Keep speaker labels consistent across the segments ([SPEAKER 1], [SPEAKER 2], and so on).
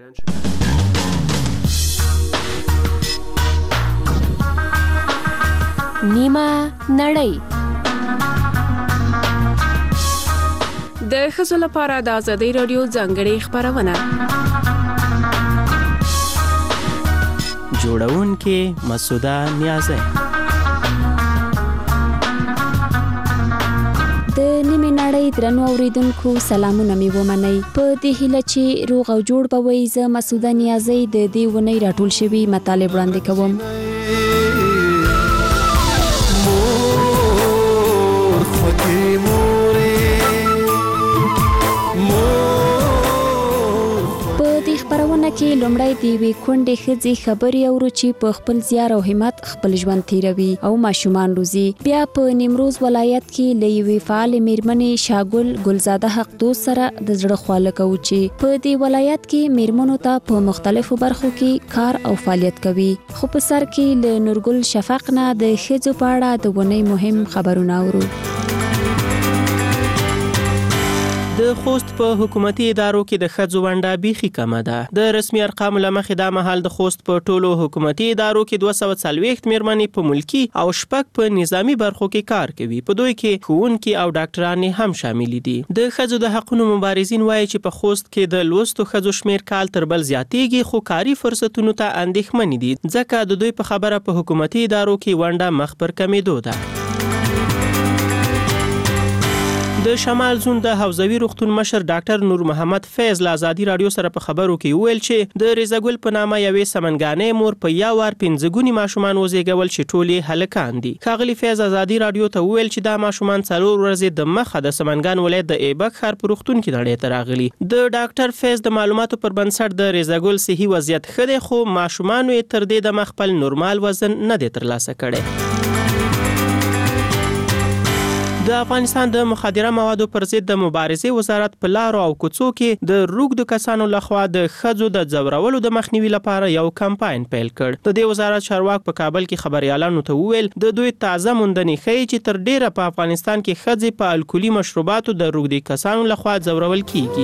[SPEAKER 1] نیمه نړۍ. د ښځو لپاره د ازادۍ راډیو ځانګړې خپرونه.
[SPEAKER 2] جوړونکې مسعوده نیازی.
[SPEAKER 1] د نیمې نړۍ درنو اوریدونکو سلامونه مې ومنئ. په دې هیله چې روغ او جوړ به وئ، زه مسعوده نیازی د دې اونۍ راټول شوي مطالب وړاندې کوم. خبرونه کې لومړی د یوې کونډې ښځې خبرې اورو چې په خپل زیار او همت خپل ژوند تیروي او ماشومان روزي. بیا په نیمروز ولایت کې له یوې فعالې میرمنې شاګل ګلزاده حقدوست سره د زړه خواله کوو چې په دې ولایت کې میرمنو ته په مختلفو برخو کې کار او فعالیت کوي. خو په سر کې له نورګل شفق نه د ښځو په اړه د ونې مهم خبرونه اورو.
[SPEAKER 2] د خوست په حکومتي ادارو کې د ښځو ونډه بیخي کمه ده. د رسمي ارقامو له مخې دا مهال د خوست په ټولو حکومتي ادارو کې 240 میرمنې په ملکي او 6 په نظامی برخو کې کار کوي. په دوی کې ښوونکي او ډاکټرانې هم شامل دي. د ښځو د حقوقو مبارزین وایي چې په خوست کې د لوستو ښځو شمیر کال تر بل زیاتېږي، خو کاري فرصتونو ته اندېښمنې دي ځکه د دوی په خبره په حکومتي ادارو کې ونډه مخ پر کمېدو ده. د شمال زون د حوزوي روغتون مشر ډاکټر نور محمد فیض له ازادي رادیو سره په خبرو کې ویل چې د ریزګل په نامه یوې سمنګانې مور په یو وار 15 ګونی ماشومان وزېږول چې ټولې هلکان دي. ښاغلي فیض ازادي رادیو ته ویل چې دا ماشومان 4 ورځې د مخه د سمنګان ولایت د ایبک ښار په روغتون کې نړۍ ته راغلي. د ډاکټر فیض د معلوماتو پر بنسټ د ریزګل صحي وضعیت ښه دی، خو ماشومانو یې تر دې د مخ خپل نورمال وزن نه دی ترلاسه کړی. د افغانستان د مخدره موادو پر ضد د مبارزې وزارت په لارو او کوڅو کې د روږدو کسانو لخوا د ښځو د ځورولو د مخنیوي لپاره یو کمپاین پیل کړ. د دې وزارت چارواک په کابل کې خبريالانو ته وویل د دوی تازه موندنې ښیي چې تر ډیره په افغانستان کې ښځې په الکولي مشروباتو د روږدي کسانو لخوا ځورول کیږي.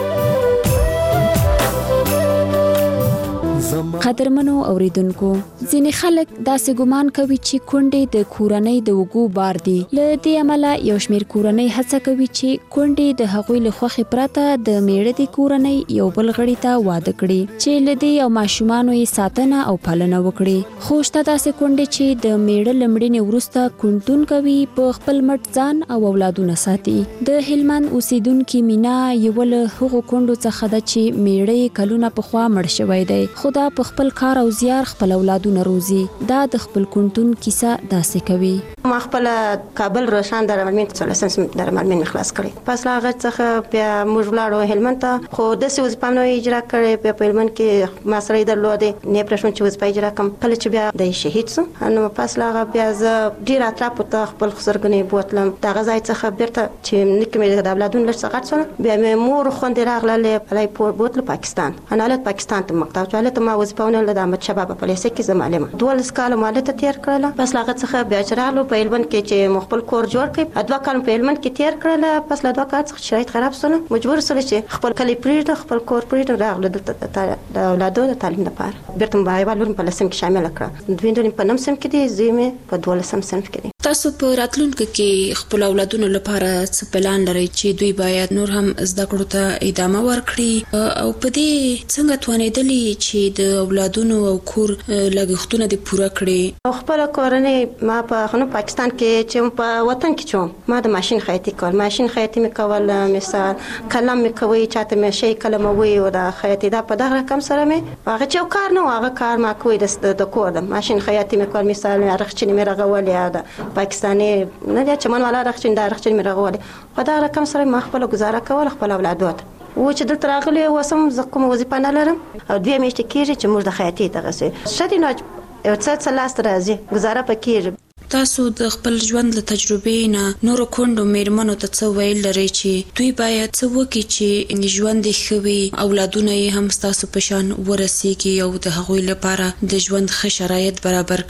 [SPEAKER 1] قدرمنو اوریدونکو، ځینې خلک داسې ګمان کوي چې کونډې د کورنۍ د وګو بار دي. له دې امله یو شمېر کورنۍ هڅه کوي چې کونډې د هغوی له خوښې پرته د میړه د کورنۍ یو بل غړي ته واده کړي چې له دې او ماشومانو یې ساتنه او پالنه وکړي. خو شته داسې کونډې چې د میړه له مړینې وروسته کونډون کوي، په خپل مټ ځان او اولادونه ساتي. د هلمند اوسیدونکې مینا یو له هغو کونډو څخه ده چې میړه یې کلونه پخوا مړ شوی دی، خو دا په خپل کار او زیار خپل اولادونه روزي. دا د خپل کونټون کیسه داسې کوي.
[SPEAKER 3] ما خپل کابل روشان در ملمن څلسم در ملمن خلاص کړي. پس لا غږ څخه بیا موږ ولاړو هلمند ته، خو د څه وظیفه نو اجرا کړې. په هلمند کې ما سره درلودې نه پرشن چې وظیفه اجرا کوم. کله چې بیا د شهید سو نو پس لا بیا ز ډیر اطراف ته خپل خسرګنې بوتلم. دا غځای څخه بیرته چې نکمه د اولادونو لږ څه غټ سره بیا مې مور خوند راغله پلای بوتل پاکستان. انالت پاکستان ته مقطع چاله ته ما وظیفهونه له احمد شباب په لیسه کې زمالم 12 کال مالته تیر کړل. پس لاغه څخه بیا چرالو په هلمند کې چې مخبل کور جوړ کړ. ادوا کال په هلمند کې تیر کړل. پس لا دوه کال څخه شرایط خراب سونه مجبور سره چې خپل کلی پریډ خپل کور پریډ راغله د اولادو د تعلیم لپاره. بیرته بایوالون په لسم کې شامل کړ. دوی په نم سم کې دي، زمي په 12 صنف کې دي.
[SPEAKER 1] تاسو په راتلونکو کې خپل اولادونو لپاره څه پلان لرئ چې دوی باید نور هم زده کړو ته ادامه ورکړي، او په دې څنګه توانیدلی چې د اولادونو او کور لګښتونه دې پوره کړي؟
[SPEAKER 3] خپل کورنۍ ما په پاکستان کې چې په وطن کې چوم ما د ماشين خیاطي کول. ماشين خیاطي مې کول، مثال قلم مې کوي، چاته مې شي کلمه وي او د خیاطي دا په دغه رقم سره مې هغه چې کار نه هغه کار ما کوي د کور د ماشين خیاطي مې کول. مثال رخچنې مې رغول یا د پاکستاني نه دي چې من ولا رخچنې دا رخچنې مې رغول. په دغه رقم سره ما خپل گزاره کول خپل اولادوت و چې دلته راغلي وسم ز کوم وظیفه نه لرم او دوی میشته کیږي چې موږ د خیاطي دغه څه شته نه څه لاست راځي گزاره پکې.
[SPEAKER 1] تاسو د خپل ژوند له تجربې نه نورو کونډو میرمنو ته څه ویل لرئ چې دوی باید څه وکړي چې ژوند یې ښه وي، اولادونه یې هم ستاسو په شان ورسیږي او د هغوی لپاره د ژوند ښه شرایط برابر کړي؟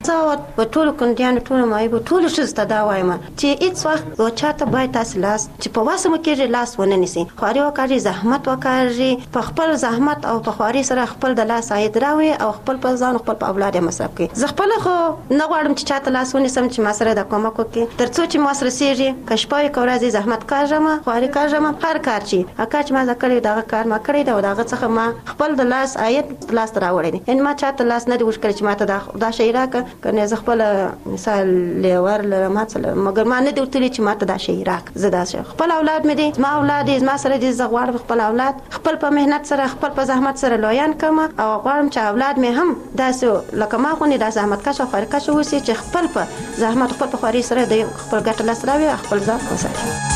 [SPEAKER 3] زه په ټولو کندیانو ټولو مایبو ټولو ښځو ته دا وایم چې هیڅ وخت چاته باید تاسو لاس چې په واسه مو کېږي لاس ونه نیسئ. خواري وکړئ، زحمت وکړئ، په خپل زحمت او په خواري سره خپل د لاس عاید راوړئ او خپل په ځان خپل په اولاد مصرف کړئ. زه خپل خو نه غواړم چې چاته لاس ونیسم چې ما سره د کومک وکړي، تر څو چې ما سره سیږي که شپه وي که ورځ زحمت کاږم، خواري کاږم، هر کار چې هغه چې ما زده کړی دغه کار ما کړی دی او دغه څخه ما خپل د لاس عاید لاس راوړی دی. یعنې ما چاته لاس نه دی ورکړی چې ما ته دا شی راکړه، که نه زه خپل مثال لیور لرم مګر ما نه دی ورتلی چې ما ته دا شی راکړه. زه داسې خپل اولاد مې دی، زما اولاد دی، زما سره دی، زه غواړم خپل اولاد خپل په مهنت سره خپل په زحمت سره لویان کړم او غواړم چې اولاد مې هم داسې لکه ما غوندې دا زحمت کش او خواري کش اوسي چې خپل په زحمت خپل په خواري سره د خپل ګټه لاس راوړي، خپل ځان وساتي.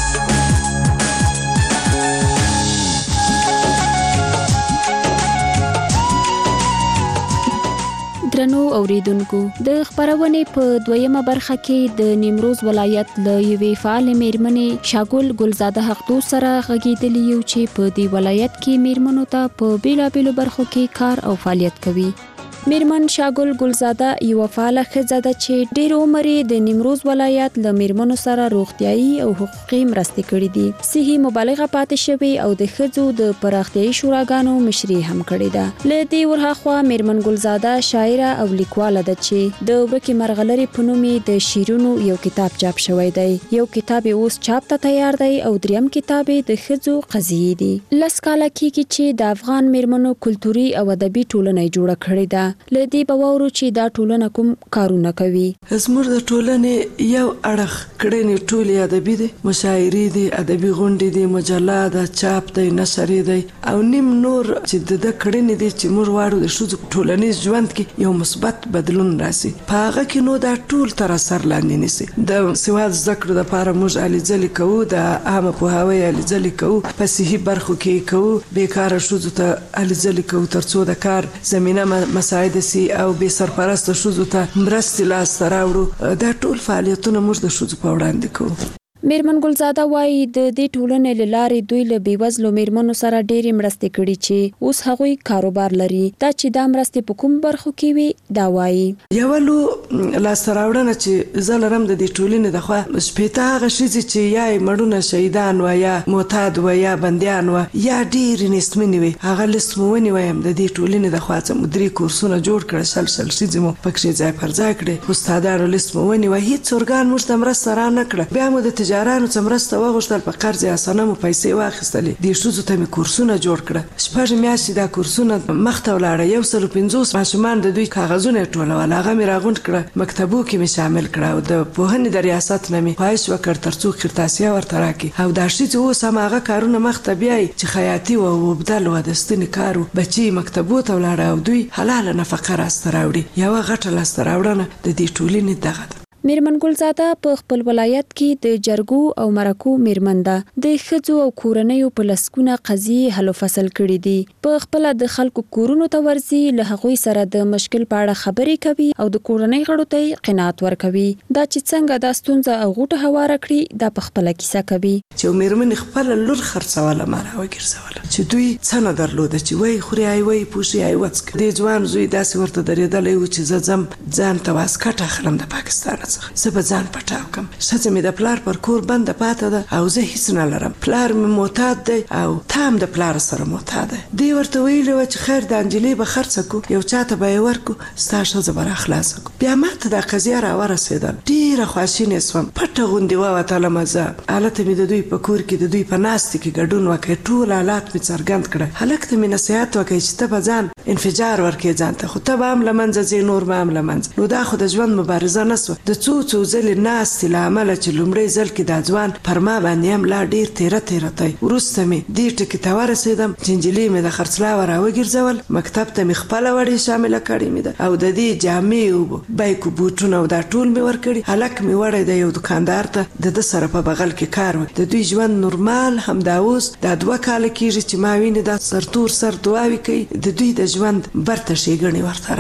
[SPEAKER 1] درنو اوریدونکو، د خبرونې په دویمه برخه کې د نیمروز ولایت له یوې فعال میرمنې شاګل ګلزاده حقدو سره غږیدلی یو چې په دې ولایت کې میرمنو ته په بیلابیلو برخو کې کار او فعالیت کوي. میرمن شاګل ګلزاده یو فعاله ښځه ده چې ډېر عمر د نیمروز ولایت له میرمنو سره روغتیایي او حقوقي مرستې کړې دي. صحي مبالغه پاتې شوې او د ښځو د پراختیایي شوراګانو مشري هم کړې ده. له دې ورهاخوا میرمن ګلزاده شاعره او لیکواله ده چې د ورکې مرغلرې په نوم د شعرونو یو کتاب چاپ شوی دی. یو کتاب اوس چاپ ته تیار دی او دریم کتاب د ښځو قضیې دی. 10 کاله کېږي چې د افغان میرمنو کلتوري او ادبي ټولنه جوړه کړې ده. لدی باورو چې دا ټولنه کوم کارونه کوي.
[SPEAKER 4] زموږ د ټولنې یو اړخ کړنې ټولې ادبي دي، مشاعري دي، ادبي غونډې دي، مجله ده، چاپ دی، نشر دی او نیم نور چې د کړنې دي چې موږ واړو د ښځو ټولنیز ژوند کې یو مثبت بدلون راسي. په هغه کې نو دا ټول تر اثر لاندې نیسي. د سواد زده کړو لپاره موږ هلې ځلې کوو، د عامه پوهاوي هلې ځلې کوو، په صحي برخو کې کوو، بیکاره ښځو ته هلې ځلې کوو تر څو د کار زمینه مساعد او به سرپرست ښځو ته مرستې لاسته راوړو. دا ټول فعالیتونه موږ د ښځو په وړاندې کوو.
[SPEAKER 1] میرمن ګلزاده وایي د دې ټولنې له لارې دوی له بېوزلو میرمنو سره ډېرې مرستې کړي چې اوس هغوی کاروبار لري. دا چې دا مرستې په کوم برخو کې وي دا وایي.
[SPEAKER 4] یوه لو لاسته راوړنه چې زه لرم د دې ټولنې د خوا 15 هغه ښځې چې یا یې مړونه شهیدان وه یا معتاد وه یا بندیان وه یا ډېرې نېستمنې وې، هغه لیست مو ونیویم. د دې ټولنې د خوا څه مو 3 کورسونه جوړ کړه، شل ښځې مو پکښې ځای پر ځای کړې، استادانو لیست مو ونیوه. هېڅ ارګان موږ ته مرسته را نه کړه. بیا مو د تجارانو څه مرسته وغوښتل، په قرض حسنه مو پیسې واخیستلې. دې ښځو ته مې کورسونه جوړ کړه. 6 میاشتې دا کورسونه مخته ولاړه. 150 ماشومان د دوی کاغذونه یې ټولول، هغه مې راغونډ کړه، مکتبو کې مې شامل کړه او د پوهنې د ریاست نه مې خواهش وکړ تر څو قرطاسیه ورته راکړي. او دا ښځې اوس هم هغه کارونه مخته بیایي چې خیاطي وه، اوبدل وه، د ستنې کار و، بچي مکتبو ته ولاړه او دوی حلاله نفقه راسته راوړي. یوه غټه لاسته راوړنه د دې ټولنې دغه ده.
[SPEAKER 1] میرمن ګلزاده په خپل ولایت کې د جرګو او مرکو میرمن ده. د ښځو او کورنیو په لسګونه قضیې حل و فصل کړي دي. په خپله د خلکو کورونو ته ورځي، له هغوی سره د مشکل په اړه خبرې کوي او د کورنۍ غړو ته قناعت ورکوي. دا چې څنګه دا ستونزه او غوټه هواره کړي دا په خپله کیسه کوي.
[SPEAKER 4] چې میرمنې خپله لور خرڅوله، ما راوګرځوله چې دوی څه نه درلوده چې وایي خوري ای وایي پوشي ای وڅکه. دې ځوان زوی داسې ورته درېدلی و چې زه ځم ځان ته واسکټ اخلم د پاکستان زه به ځان پټاو کم. ښځه مې د پلار پر کور بنده پاته ده او زه هیڅ نه لرم. پلار مې معتاد دی او تا هم د پلار سره معتاد دی. دې ورته ویلې وه چې خیر د انجلۍ به خرڅه کړو، یو چاته به یې ورکړو، ستا ښځه به راخلاصه کړو. بیا ما ته دا قضیه راورسېدل، ډېره خواشینې شوم، پټه غوندې ووتلم. زه هلته مې د دوی په کور کې د دوی په ناستې کې ګډون وکړی، ټول حالات مې څرګند کړه. هلک ته مې نصیحت وکړی چې ته به ځان انفجار ورکړې ځان ته، خو ته به هم له منځه ځې، نور به هم له منځه. نو دا خو د ژوند مبارزه نه سوه. د څو ځلې ناستې له امله چې لومړی ځل کې دا ځوان پر ما باندې هم لا ډېر تیره تیره دی. وروسته مې دې ټکي ته ورسېدم چې نجلۍ مې د خرڅلاوه راوګرځول، مکتب ته مې خپله وړې شامله کړې مې ده او د دې جامې او بیک بوټونه او دا ټول مې ورکړي. هلک مې وړی د یو دکاندار ته، د ده سره په بغل کې کار وکړي. د دوی ژوند نورمال همدا اوس دا 2 کاله کېږي چې ما وینې دا سرتور سر دعاوې کوي. د دوی د ژوند برته ښېګڼې ورته راغلې.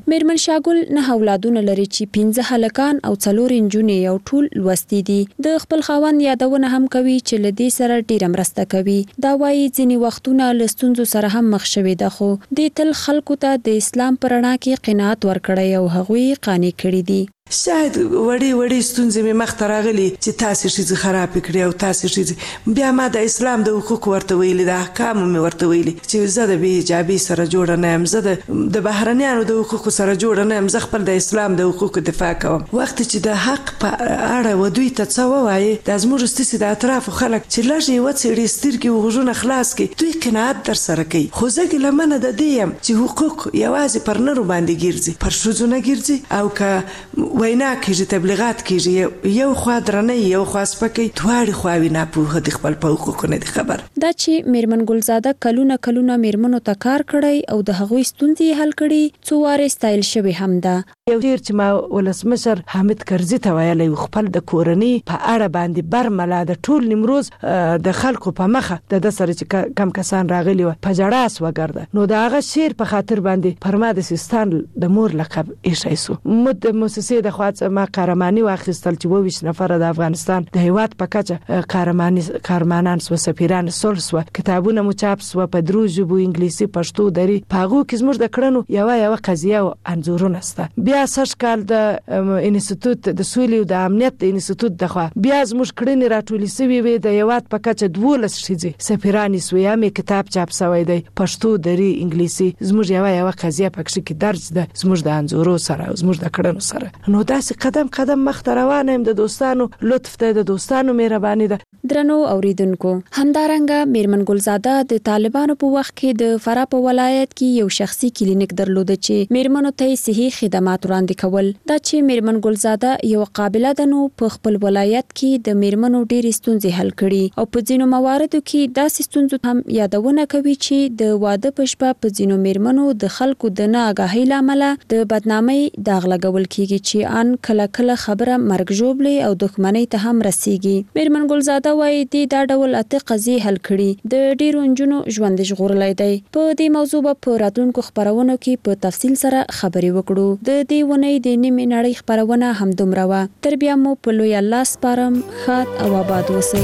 [SPEAKER 1] میرمن شاګل 9 اولادونه لري چې 15 هلکان او 4 نجونې او ټول لوستي دي. د خپل خاوند یادونه هم کوي چې لدی سره ډیره مرسته کوي. دا وایي ځینې وختونه له ستونزو سره هم مخ شوي ده، خو د تل خلکو ته د اسلام پر رڼا کې قناعت ورکړی او هغوی قانع کړي دي.
[SPEAKER 4] شاید وړې ستونزې مې مخ ته راغلي چې تاسې ښځې خرابې کړې او تاسې ښځې بیا ما د اسلام د حقوقو ورته ویلي، د احکامو مې ورته ویلي چې زه د بې حجابۍ سره جوړه نه یم، زه د بهرنیانو د حقوقو سره جوړه نه یم، زه خپل د اسلام د حقوقو دفاع کوم. وخت چې د حق په اړه و دوی ته څه ووایې، دا زموږ ستاسې د اطرافو خلک چې لږ یې وڅېړي، سترګې و غوږونه خلاص کړي، دوی قناعت در سره کوي. خو زه ګیلمنه د دې یم چې حقوق یوازې پر نرو باندې ګرځي، پر ښځو نه ګرځي. او که وینا کېږي، تبلیغات کېږي، یو خوا درنه یو خوا سپکۍ، دواړې خواوې ناپوهه دي، خپل په حقوقو نه دي خبر.
[SPEAKER 1] دا چې میرمن ګلزاده کلونه میرمنو ته کار کړی او د هغوی ستونزې حل کړي، څو وارې ستایل شوې هم ده.
[SPEAKER 4] یو ډیر چې ما ولسمشر حامد کرزي ته ویلی خپل د کورنۍ په اړه باندې برملا د ټول نیمروز د خلکو په مخه د سره چې کم کسان راغلي و په جړاس وګرځه، نو د هغه شیر په خاطر باندې پرما د سیستان د مور لقب ایښی سو. د مؤسسې د خوا ما قهرماني واخیستل چې 22 نفر د افغانستان د هیواد په کچه قهرمانان سو، سفیران صلح سو، کتابونه مو چاپ سو په درو ژبو، انګلیسي، پښتو، دري. په هغو کې زموږ د کړنو یو قضیه او انځورونه سته. بیا سږ کال د انسټیټوت د سولې او د امنیت د انسټیټوت د خوا بیا زموږ کړنې راټولې سوي وي د هیواد په کچه 12 ښځې سفیرانې سوې، یا مې کتاب چاپ سوی دی پښتو، دري، انګلیسي. زموږ یو قضیه پکې کې درج ده زموږ د انځورو سره او زموږ د کړنو سره. نو داسې قدم مخ ته روانه يم. د دوستانو لطف ته، د دوستانو مهرباني ده.
[SPEAKER 1] درنو اوریدونکو، همدارنګه میرمن ګلزاده د طالبانو په وخت کې د فراه په ولایت کې یو شخصي کلینیک درلوده چې میرمنو ته صحي خدمات وړاندې کول. دا چې میرمن ګلزاده یو قابله ده، نو په خپل ولایت کې د میرمنو ډېرې ستونزې حل کړي او په ځینو مواردو کې داسې ستونزو هم یادونه کوي چې د واده په شپه په ځینو میرمنو د خلکو د نه آګاهۍ له امله د بدنامۍ داغ لګول کیږي چې ان کله خبره مرګ ژوبلې او دښمنۍ ته هم رسیږي. میرمن ګلزاده وایي دا ډول اته قضیې حل کړي، د ډیرو نجونو ژوند ژغورلی دی. په دې موضوع په راتلونکو خبرونو کې په تفصیل سره خبرې وکړو. د دې ونې د نیمې نړۍ خبرونه همدومره وه. تر بیا مو په لوی الله سپارم. ښاد او آباد اوسئ.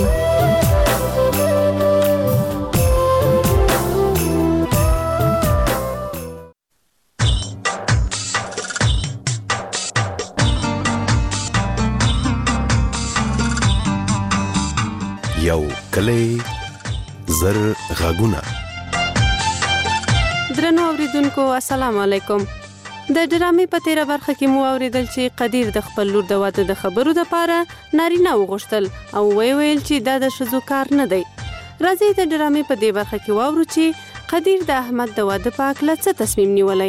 [SPEAKER 5] یو کلی زر غاګونه.
[SPEAKER 6] درنو اوریدونکو السلام علیکم. د ډرامې په تیره برخه کې مو اوریدل چې قدیر د خپل لور د واده د خبرو لپاره نارینه وغوښتل او ویل چې دا د ښځو کار نه دی. راځئ د ډرامې په دې برخه کې واورو چې قدیر د احمد د واده په اړه څه تصمیم نیولی.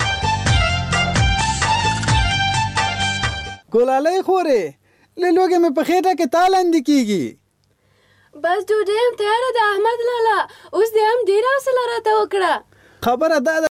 [SPEAKER 7] ګلالۍ خورې له لوږې مې په خېټه کې تالاندې کېږي.
[SPEAKER 8] بس ډوډۍ هم تیاره ده احمد لالا، اوس دې هم ډېره حوصله راته وکړه.
[SPEAKER 7] خبره دا